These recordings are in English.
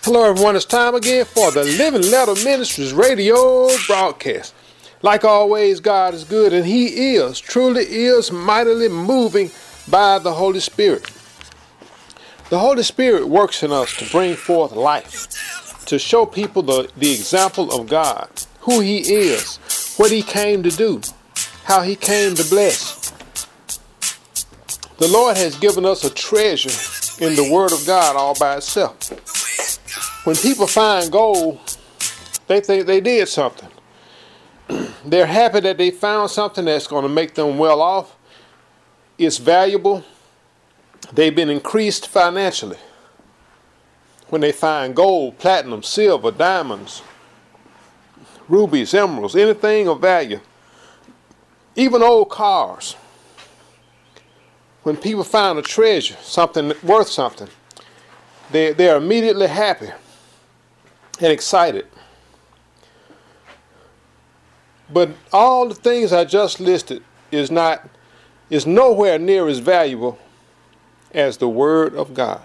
Hello everyone, it's time again for the Living Letter Ministries radio broadcast. Like always, God is good and He is, truly is mightily moving by the Holy Spirit. The Holy Spirit works in us to bring forth life, to show people the example of God, who He is, what He came to do, how He came to bless. The Lord has given us a treasure in the Word of God all by itself. When people find gold, they think they did something. They're happy that they found something that's going to make them well off. It's valuable. They've been increased financially. When they find gold, platinum, silver, diamonds, rubies, emeralds, anything of value, even old cars. When people find a treasure, something worth something, they're immediately happy and excited. But all the things I just listed is nowhere near as valuable as the Word of God.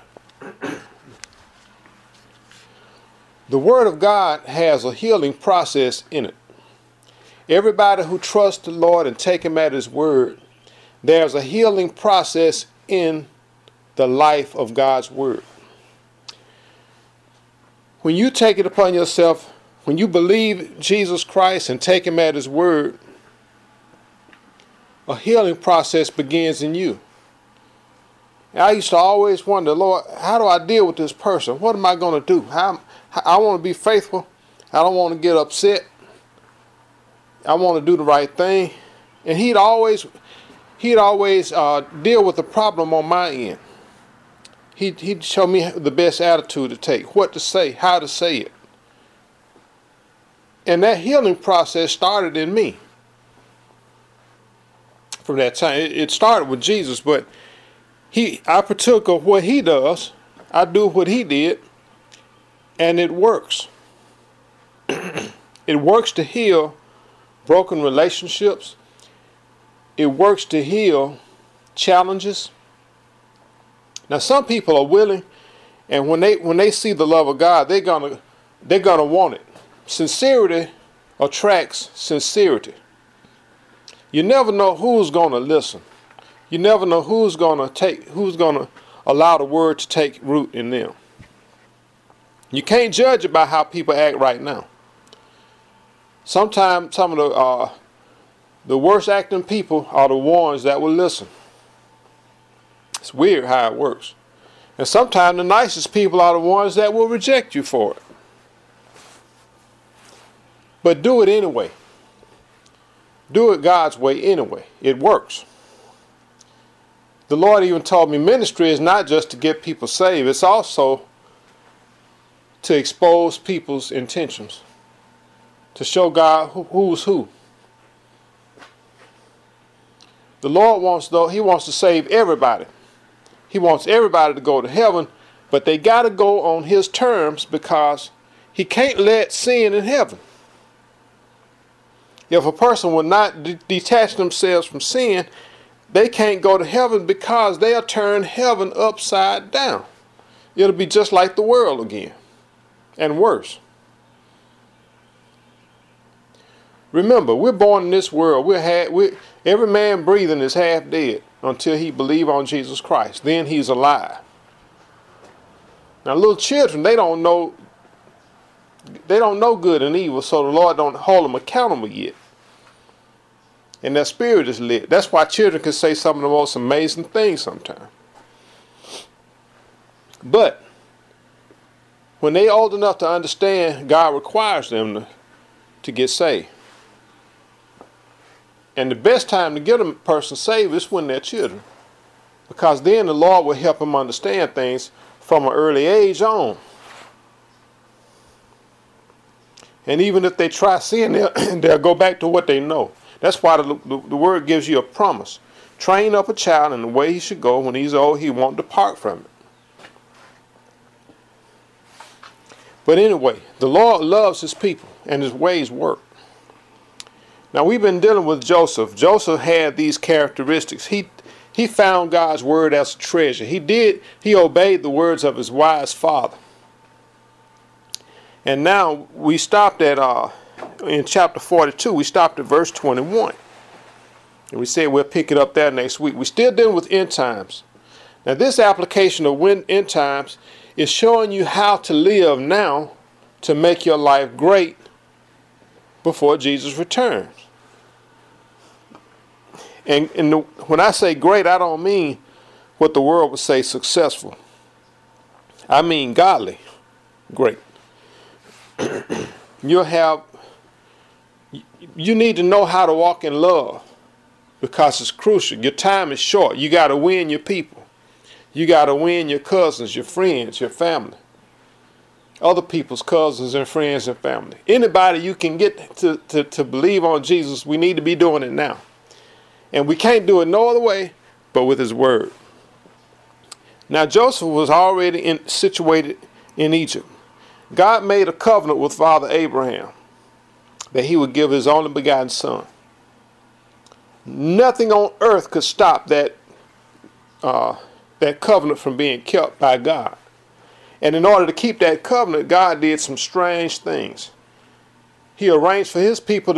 The Word of God has a healing process in it. Everybody who trusts the Lord and take Him at His word, there's a healing process in the life of God's Word. When you take it upon yourself, when you believe Jesus Christ and take Him at His word, a healing process begins in you. I used to always wonder, Lord, how do I deal with this person? What am I going to do? I want to be faithful. I don't want to get upset. I want to do the right thing. And He'd always deal with the problem on my end. He'd show me the best attitude to take, what to say, how to say it. And that healing process started in me. From that time, it started with Jesus, but I partook of what He does. I do what He did, and it works. It works to heal broken relationships. It works to heal challenges. Now, some people are willing, and when they see the love of God, they're gonna want it. Sincerity attracts sincerity. You never know who's gonna listen. You never know who's gonna allow the word to take root in them. You can't judge it by how people act right now. Sometimes some of the worst acting people are the ones that will listen. It's weird how it works. And sometimes the nicest people are the ones that will reject you for it. But do it anyway. Do it God's way anyway. It works. The Lord even told me ministry is not just to get people saved. It's also to expose people's intentions. To show God who's who. The Lord wants to save everybody. He wants everybody to go to heaven, but they got to go on His terms because He can't let sin in heaven. If a person will not detach themselves from sin, they can't go to heaven because they'll turn heaven upside down. It'll be just like the world again, and worse. Remember, we're born in this world. Every man breathing is half dead until he believes on Jesus Christ. Then he's alive. Now, little children, they don't know good and evil, so the Lord don't hold them accountable yet. And their spirit is lit. That's why children can say some of the most amazing things sometimes. But when they're old enough to understand, God requires them to get saved. And the best time to get a person saved is when they're children. Because then the Lord will help them understand things from an early age on. And even if they try sin, they'll go back to what they know. That's why the word gives you a promise. Train up a child in the way he should go. When he's old, he won't depart from it. But anyway, the Lord loves His people and His ways work. Now, we've been dealing with Joseph. Joseph had these characteristics. He found God's word as a treasure. He obeyed the words of his wise father. And now we stopped at, in chapter 42, we stopped at verse 21. And we said we'll pick it up there next week. We're still dealing with end times. Now this application of end times is showing you how to live now to make your life great before Jesus returns. And when I say great, I don't mean what the world would say successful. I mean godly great. You need to know how to walk in love because it's crucial. Your time is short. You got to win your people. You got to win your cousins, your friends, your family. Other people's cousins and friends and family. Anybody you can get to believe on Jesus, we need to be doing it now. And we can't do it no other way but with his word. Now Joseph was already situated in Egypt. God made a covenant with Father Abraham that he would give his only begotten son. Nothing on earth could stop that covenant from being kept by God. And in order to keep that covenant, God did some strange things. He arranged for his people to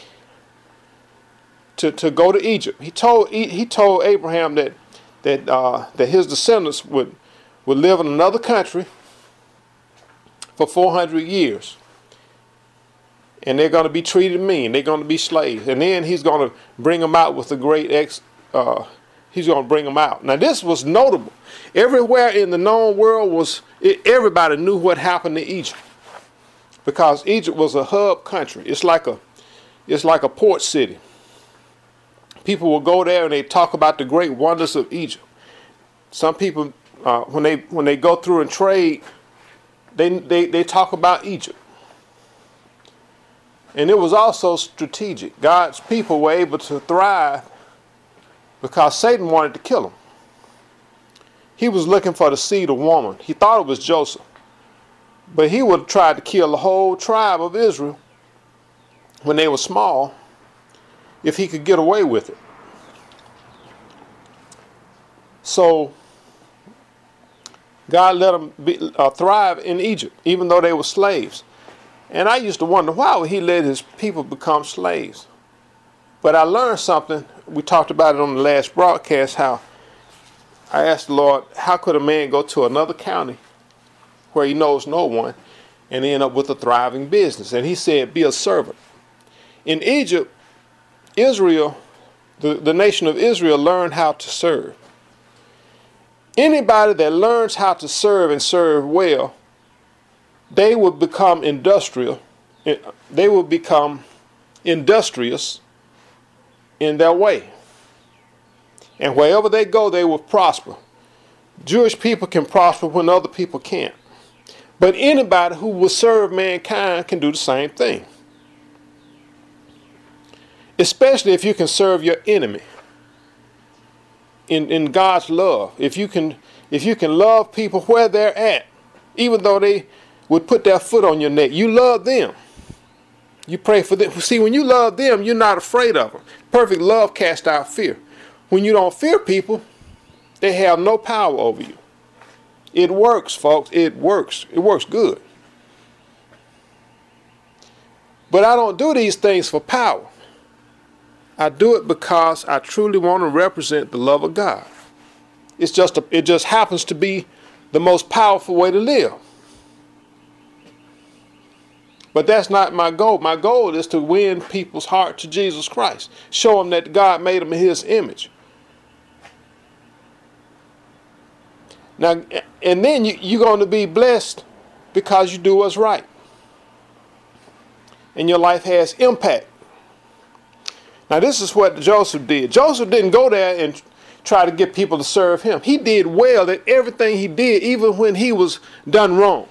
go to Egypt. He told Abraham that his descendants would live in another country for 400 years. And they're going to be treated mean. They're going to be slaves. And then he's going to bring them out with a great he's going to bring them out. Now this was notable. Everywhere in the known world everybody knew what happened to Egypt. Because Egypt was a hub country. It's like a port city. People will go there and they talk about the great wonders of Egypt. Some people, when they go through and trade, they talk about Egypt. And it was also strategic. God's people were able to thrive because Satan wanted to kill them. He was looking for the seed of woman. He thought it was Joseph. But he would have tried to kill the whole tribe of Israel when they were small if he could get away with it. So God let them thrive in Egypt, even though they were slaves. And I used to wonder, why would he let his people become slaves? But I learned something. We talked about it on the last broadcast, how I asked the Lord, how could a man go to another county where he knows no one and end up with a thriving business? And he said, be a servant. In Egypt, Israel, the nation of Israel, learned how to serve. Anybody that learns how to serve and serve well, they will become industrial. They will become industrious in their way. And wherever they go, they will prosper. Jewish people can prosper when other people can't. But anybody who will serve mankind can do the same thing. Especially if you can serve your enemy in God's love. If you can love people where they're at, even though they would put their foot on your neck, you love them. You pray for them. See, when you love them, you're not afraid of them. Perfect love casts out fear. When you don't fear people, they have no power over you. It works, folks. It works. It works good. But I don't do these things for power. I do it because I truly want to represent the love of God. It just happens to be the most powerful way to live. But that's not my goal. My goal is to win people's heart to Jesus Christ. Show them that God made them in his image. Now, and then you're going to be blessed because you do what's right. And your life has impact. Now, this is what Joseph did. Joseph didn't go there and try to get people to serve him. He did well at everything he did, even when he was done wrong.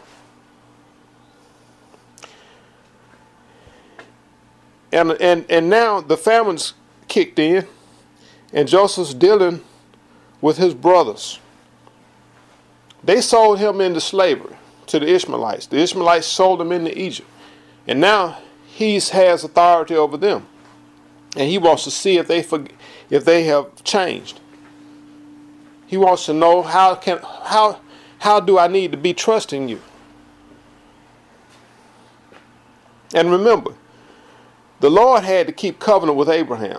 And now the famine's kicked in, and Joseph's dealing with his brothers. They sold him into slavery to the Ishmaelites. The Ishmaelites sold him into Egypt. And now he has authority over them. And he wants to see if they have changed. He wants to know how do I need to be trusting you? And remember, the Lord had to keep covenant with Abraham.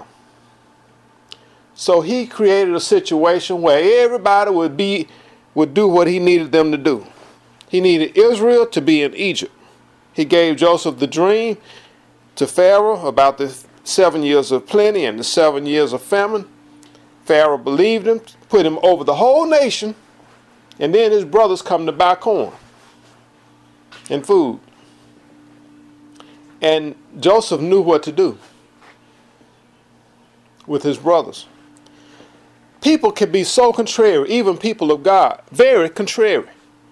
So he created a situation where everybody would do what he needed them to do. He needed Israel to be in Egypt. He gave Joseph the dream to Pharaoh about the 7 years of plenty and the 7 years of famine. Pharaoh believed him, put him over the whole nation, and then his brothers come to buy corn and food. And Joseph knew what to do with his brothers. People can be so contrary, even people of God, very contrary.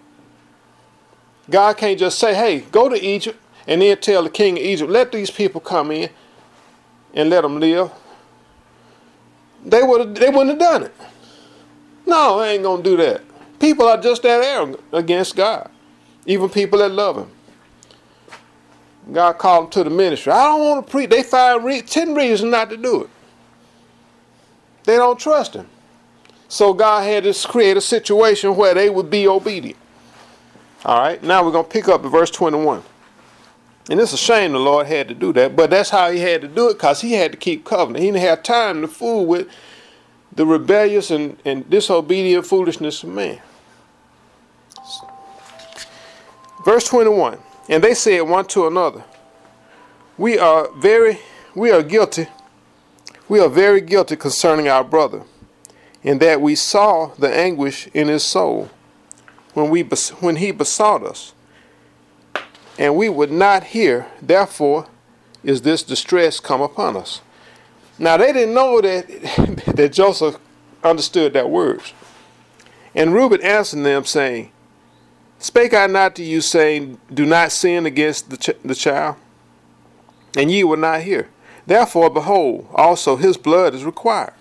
God can't just say, hey, go to Egypt, and then tell the king of Egypt, let these people come in and let them live. They wouldn't have done it. No, they ain't going to do that. People are just that arrogant against God, even people that love him. God called them to the ministry. I don't want to preach. They find 10 reasons not to do it. They don't trust him. So God had to create a situation where they would be obedient. All right, now we're going to pick up at verse 21. And it's a shame the Lord had to do that, but that's how he had to do it, because he had to keep covenant. He didn't have time to fool with the rebellious and disobedient foolishness of man. Verse 21. And they said one to another, we are very guilty concerning our brother, in that we saw the anguish in his soul when he besought us, and we would not hear. Therefore is this distress come upon us. Now they didn't know that Joseph understood that words. And Reuben answered them, saying, spake I not to you, saying, do not sin against the child? And ye will not hear. Therefore, behold, also his blood is required.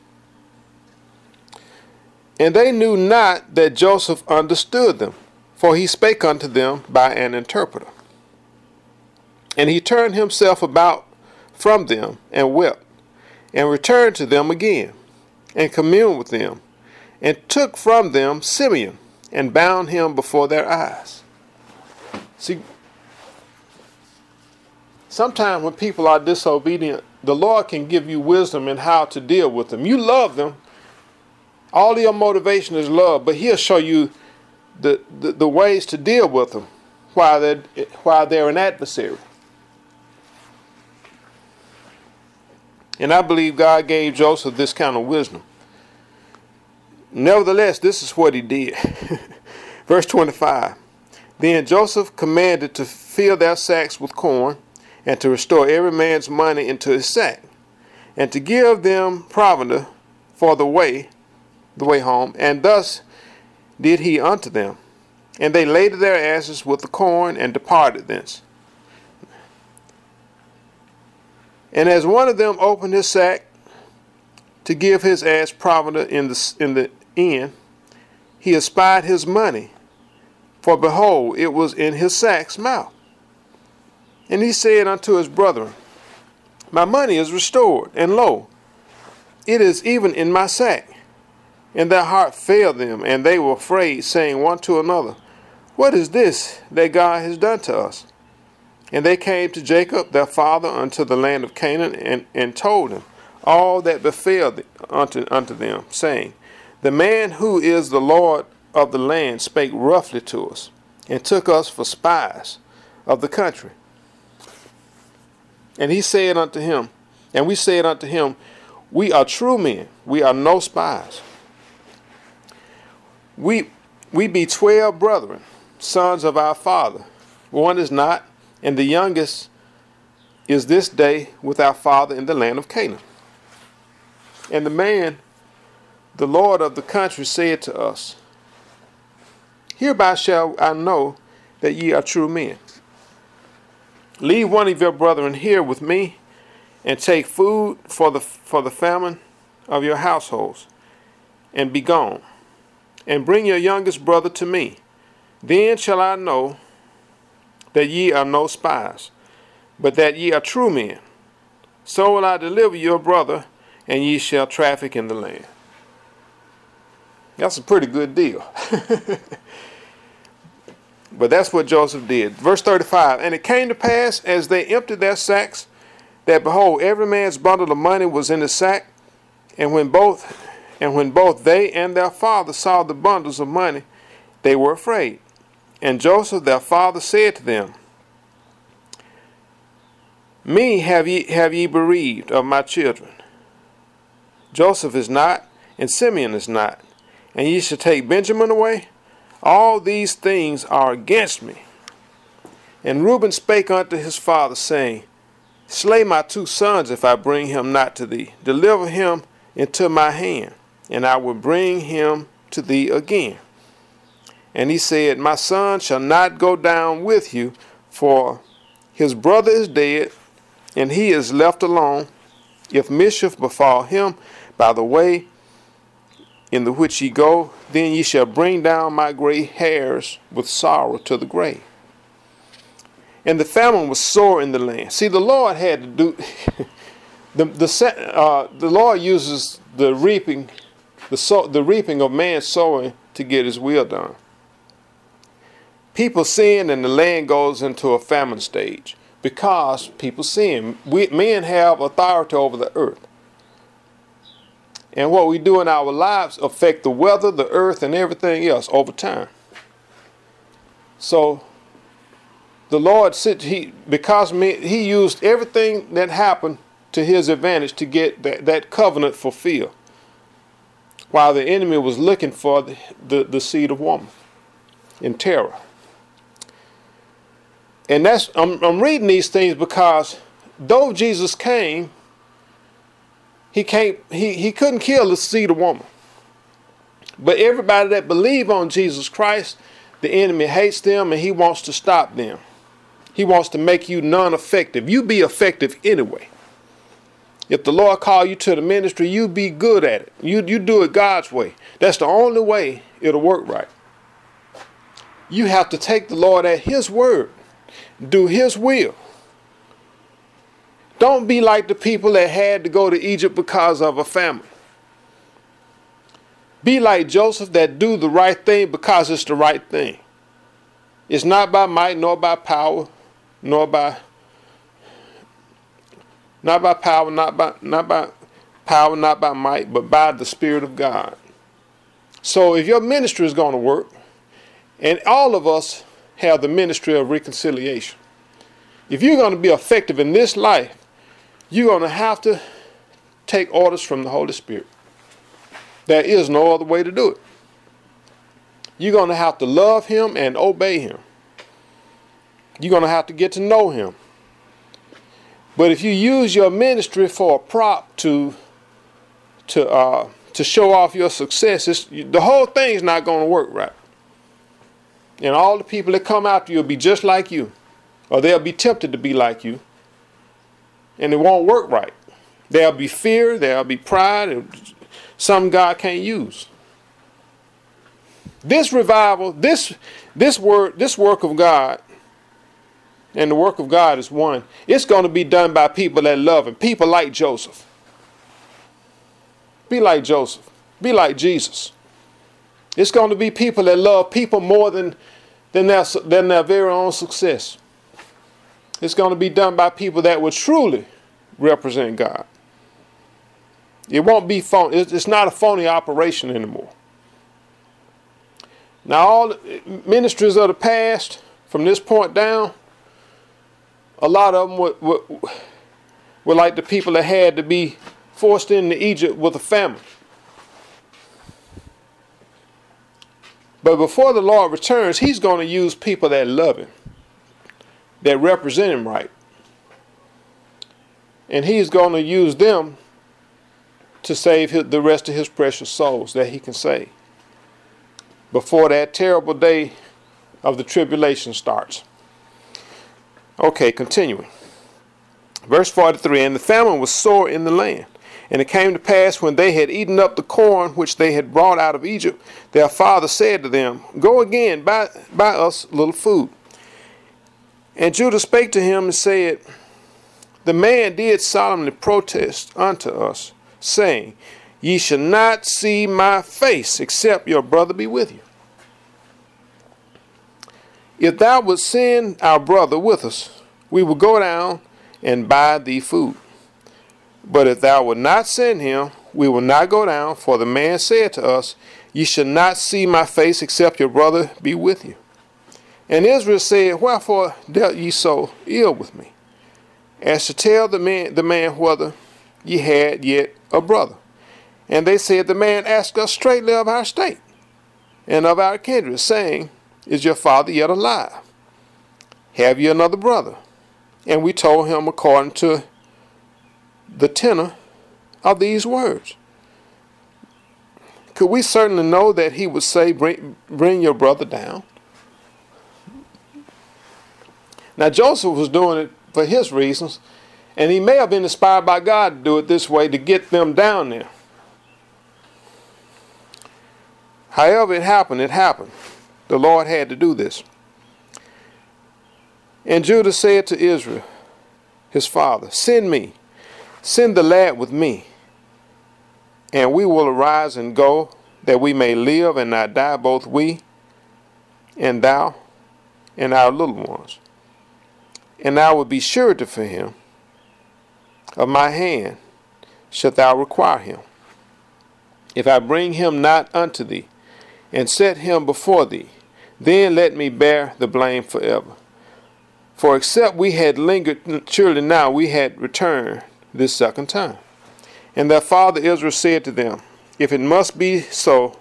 And they knew not that Joseph understood them, for he spake unto them by an interpreter. And he turned himself about from them, and wept, and returned to them again, and communed with them, and took from them Simeon, and bound him before their eyes. See, sometimes when people are disobedient, the Lord can give you wisdom in how to deal with them. You love them. All your motivation is love, but he'll show you the ways to deal with them while they're an adversary. And I believe God gave Joseph this kind of wisdom. Nevertheless, this is what he did. Verse 25. Then Joseph commanded to fill their sacks with corn, and to restore every man's money into his sack, and to give them provender for the way home. And thus did he unto them. And they laded their asses with the corn, and departed thence. And as one of them opened his sack to give his ass provender in the inn, he espied his money, for behold, it was in his sack's mouth. And he said unto his brethren, my money is restored, and lo, it is even in my sack. And their heart failed them, and they were afraid, saying one to another, what is this that God has done to us? And they came to Jacob their father unto the land of Canaan, and told him all that befell unto them, saying, the man who is the Lord of the land spake roughly to us, and took us for spies of the country. And he said unto him, and we said unto him, we are true men, we are no spies. We be 12 brethren, sons of our father. One is not, and the youngest is this day with our father in the land of Canaan. And the man, the Lord of the country, said to us, hereby shall I know that ye are true men. Leave one of your brethren here with me, and take food for the famine of your households, and be gone. And bring your youngest brother to me. Then shall I know that ye are no spies, but that ye are true men. So will I deliver your brother, and ye shall traffic in the land. That's a pretty good deal. But that's what Joseph did. Verse 35, and it came to pass, as they emptied their sacks, that behold, every man's bundle of money was in the sack. And when both they and their father saw the bundles of money, they were afraid. And Joseph their father said to them, Me have ye bereaved of my children. Joseph is not, and Simeon is not, and ye shall take Benjamin away. All these things are against me. And Reuben spake unto his father, saying, Slay my 2 sons if I bring him not to thee. Deliver him into my hand, and I will bring him to thee again. And he said, My son shall not go down with you, for his brother is dead, and he is left alone. If mischief befall him by the way in the which ye go, then ye shall bring down my gray hairs with sorrow to the grave. And the famine was sore in the land. See, the Lord had to do the Lord uses the reaping of man sowing to get his will done. People sin and the land goes into a famine stage because people sin. Men have authority over the earth. And what we do in our lives affect the weather, the earth, and everything else over time. So the Lord he used everything that happened to his advantage to get that covenant fulfilled, while the enemy was looking for the seed of woman in terror. And I'm reading these things because though Jesus came, he couldn't kill the seed of woman. But everybody that believe on Jesus Christ, the enemy hates them and he wants to stop them. He wants to make you non-effective. You be effective anyway. If the Lord call you to the ministry, you be good at it. You do it God's way. That's the only way it'll work right. You have to take the Lord at his word. Do his will. Don't be like the people that had to go to Egypt because of a famine. Be like Joseph that do the right thing because it's the right thing. It's not by might nor by power, not by might, but by the Spirit of God. So if your ministry is going to work, and all of us have the ministry of reconciliation, if you're going to be effective in this life, you're going to have to take orders from the Holy Spirit. There is no other way to do it. You're going to have to love him and obey him. You're going to have to get to know him. But if you use your ministry for a prop to show off your success, the whole thing's not going to work right. And all the people that come after you will be just like you, or they'll be tempted to be like you, and it won't work right. There'll be fear, there'll be pride, and some God can't use. This revival, this work of God, and the work of God is one. It's going to be done by people that love him. People like Joseph. Be like Joseph. Be like Jesus. It's going to be people that love people more than their very own success. It's going to be done by people that will truly represent God. It won't be phony. It's not a phony operation anymore. Now, all the ministries of the past, from this point down, a lot of them were like the people that had to be forced into Egypt with a famine. But before the Lord returns, he's going to use people that love him, that represent him right. And he's going to use them to save the rest of his precious souls that he can save before that terrible day of the tribulation starts. Okay, continuing. Verse 43, and the famine was sore in the land. And it came to pass, when they had eaten up the corn which they had brought out of Egypt, their father said to them, Go again, buy us a little food. And Judah spake to him and said, The man did solemnly protest unto us, saying, Ye shall not see my face, except your brother be with you. If thou would send our brother with us, we will go down and buy thee food. But if thou wilt not send him, we will not go down, for the man said to us, Ye shall not see my face except your brother be with you. And Israel said, Wherefore dealt ye so ill with me, as to tell the man whether ye had yet a brother? And they said, The man asked us straightly of our state and of our kindred, saying, Is your father yet alive? Have ye another brother? And we told him according to the tenor of these words. Could we certainly know that he would say, bring your brother down? Now Joseph was doing it for his reasons, and he may have been inspired by God to do it this way to get them down there. However it happened, it happened. The Lord had to do this. And Judah said to Israel, his father, Send the lad with me, and we will arise and go, that we may live and not die, both we and thou and our little ones. And I will be surety for him. Of my hand shalt thou require him. If I bring him not unto thee, and set him before thee, then let me bear the blame forever. For except we had lingered, surely now we had returned this second time. And their father Israel said to them, If it must be so,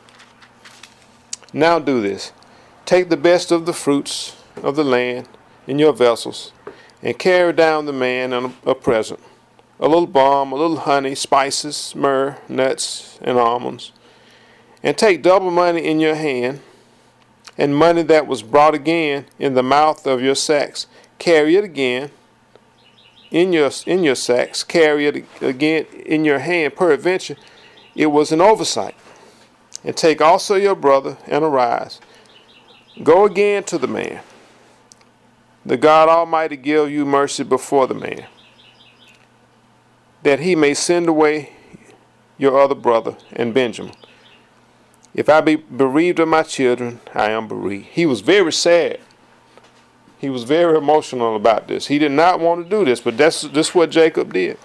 now do this. Take the best of the fruits of the land in your vessels, and carry down the man a present, a little balm, a little honey, spices, myrrh, nuts, and almonds. And take double money in your hand, and money that was brought again in the mouth of your sacks. Carry it again in your sacks. Carry it again in your hand. Peradventure, it was an oversight. And take also your brother, and arise. Go again to the man. The God Almighty give you mercy before the man, that he may send away your other brother and Benjamin. If I be bereaved of my children, I am bereaved. He was very sad. He was very emotional about this. He did not want to do this, but this what Jacob did.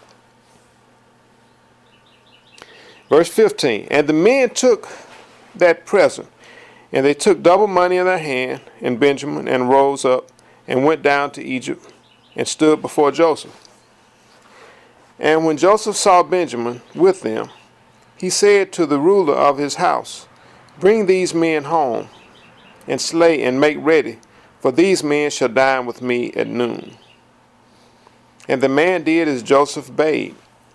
Verse 15, And the men took that present, and they took double money in their hand, and Benjamin, and rose up, and went down to Egypt, and stood before Joseph. And when Joseph saw Benjamin with them, he said to the ruler of his house, Bring these men home, and slay and make ready, for these men shall dine with me at noon. And the man did as Joseph bade.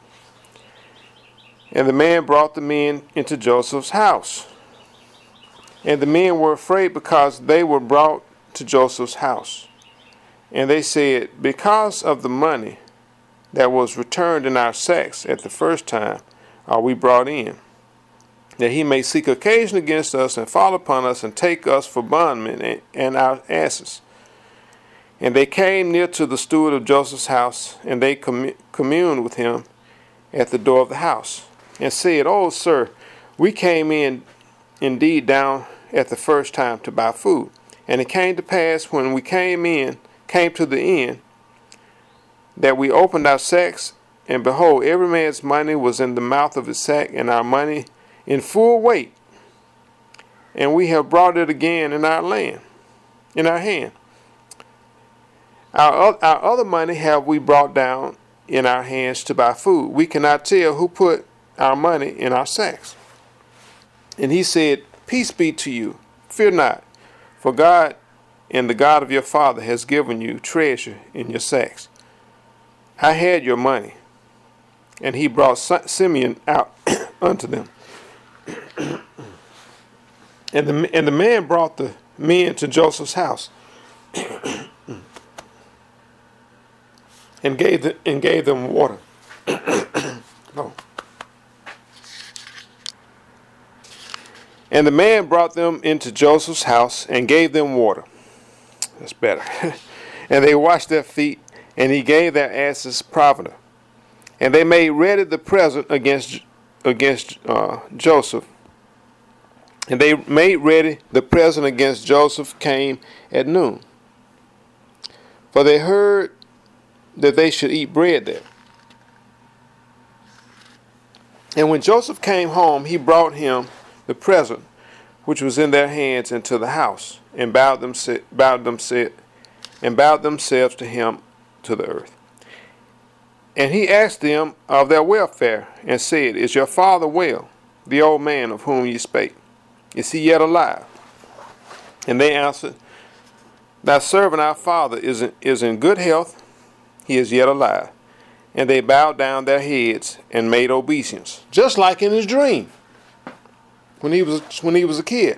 And the man brought the men into Joseph's house. And the men were afraid because they were brought to Joseph's house. And they said, Because of the money that was returned in our sacks at the first time, are we brought in, that he may seek occasion against us and fall upon us and take us for bondmen and our asses. And they came near to the steward of Joseph's house, and they communed with him at the door of the house, and said, O sir, we came in indeed down at the first time to buy food. And it came to pass, when we came to the end, that we opened our sacks, and behold, every man's money was in the mouth of his sack, and our money in full weight. And we have brought it again in our hand. Our other money have we brought down in our hands to buy food. We cannot tell who put our money in our sacks. And he said, Peace be to you. Fear not, for God and the God of your father has given you treasure in your sacks. I had your money. And he brought Simeon out unto them. And the man brought the men to Joseph's house, and gave them water. No. And the man brought them into Joseph's house and gave them water. That's better. And they washed their feet, and he gave their asses provender. And they made ready the present against Joseph. And they made ready the present against Joseph came at noon. For they heard that they should eat bread there. And when Joseph came home, he brought him the present which was in their hands into the house, and bowed themselves to him to the earth. And he asked them of their welfare, and said, Is your father well, the old man of whom ye spake? Is he yet alive? And they answered, Thy servant our father is in good health, he is yet alive. And they bowed down their heads and made obeisance, just like in his dream when he was a kid.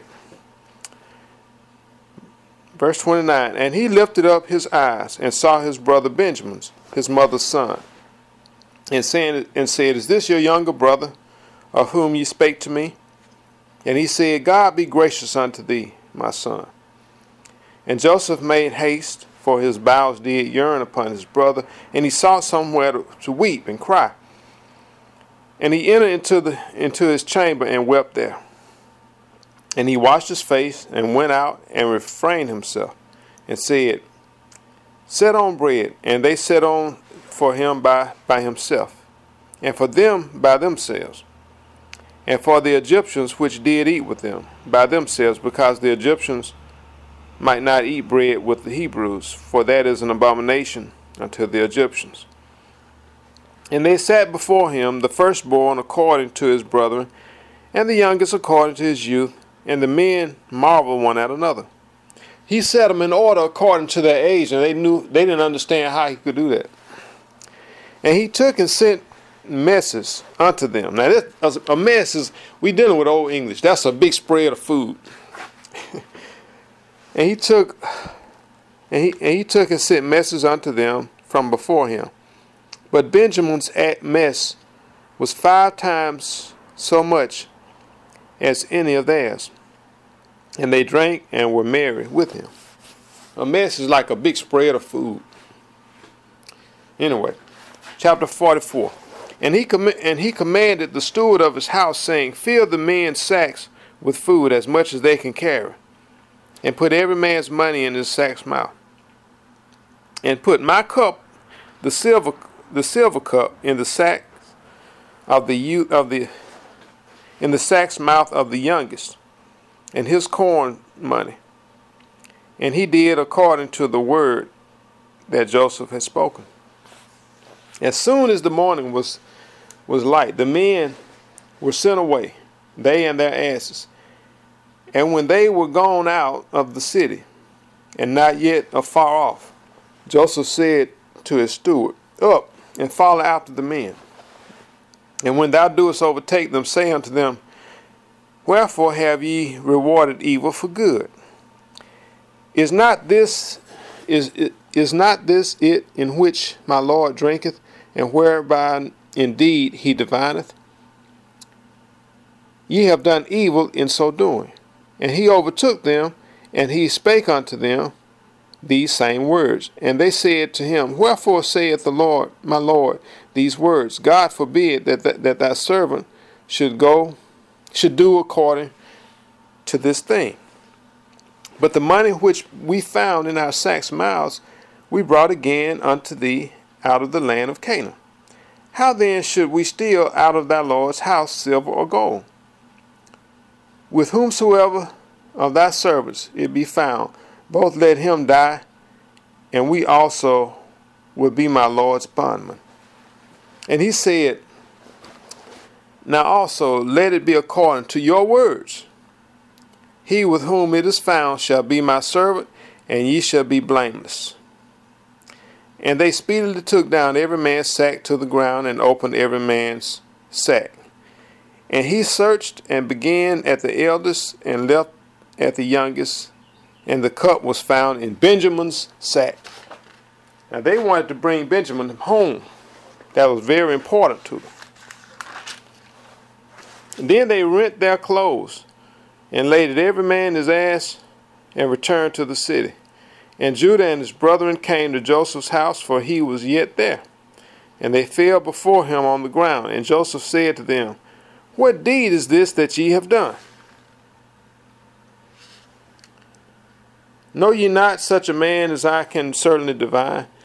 Verse 29, And he lifted up his eyes and saw his brother Benjamin, his mother's son, and said, Is this your younger brother, of whom ye spake to me? And he said, God be gracious unto thee, my son. And Joseph made haste, for his bowels did yearn upon his brother, and he sought somewhere to weep and cry. And he entered into his chamber and wept there. And he washed his face and went out and refrained himself, and said, Set on bread. And they set on for him by himself, and for them by themselves, and for the Egyptians which did eat with them by themselves, because the Egyptians might not eat bread with the Hebrews, for that is an abomination unto the Egyptians. And they sat before him, the firstborn according to his brethren, and the youngest according to his youth, and the men marveled one at another. He set them in order according to their age, and they didn't understand how he could do that. And he took and sent messes unto them. Now, a mess is, we dealing with Old English. That's a big spread of food. And he took and sent messes unto them from before him. But Benjamin's mess was 5 times so much as any of theirs. And they drank and were merry with him. A mess is like a big spread of food. Anyway, chapter 44. And he commanded the steward of his house, saying, Fill the men's sacks with food as much as they can carry, and put every man's money in his sack's mouth. And put my cup, the silver cup, in the sack of the in the sack's mouth of the youngest, and his corn money. And he did according to the word that Joseph had spoken. As soon as the morning was light, the men were sent away, they and their asses. And when they were gone out of the city, and not yet afar off, Joseph said to his steward, Up, and follow after the men. And when thou doest overtake them, say unto them, Wherefore have ye rewarded evil for good? Is not this it in which my Lord drinketh, and whereby indeed he divineth? Ye have done evil in so doing. And he overtook them, and he spake unto them these same words. And they said to him, Wherefore saith the Lord, my Lord, these words? God forbid that thy servant should do according to this thing. But the money which we found in our sacks' mouths, we brought again unto thee out of the land of Canaan. How then should we steal out of thy Lord's house silver or gold? With whomsoever of thy servants it be found, both let him die, and we also will be my Lord's bondmen. And he said, Now also let it be according to your words. He with whom it is found shall be my servant, and ye shall be blameless. And they speedily took down every man's sack to the ground, and opened every man's sack. And he searched and began at the eldest and left at the youngest, and the cup was found in Benjamin's sack. Now they wanted to bring Benjamin home. That was very important to them. And then they rent their clothes and laid it every man his ass, and returned to the city. And Judah and his brethren came to Joseph's house, for he was yet there. And they fell before him on the ground. And Joseph said to them, What deed is this that ye have done? Know ye not such a man as I can certainly divine?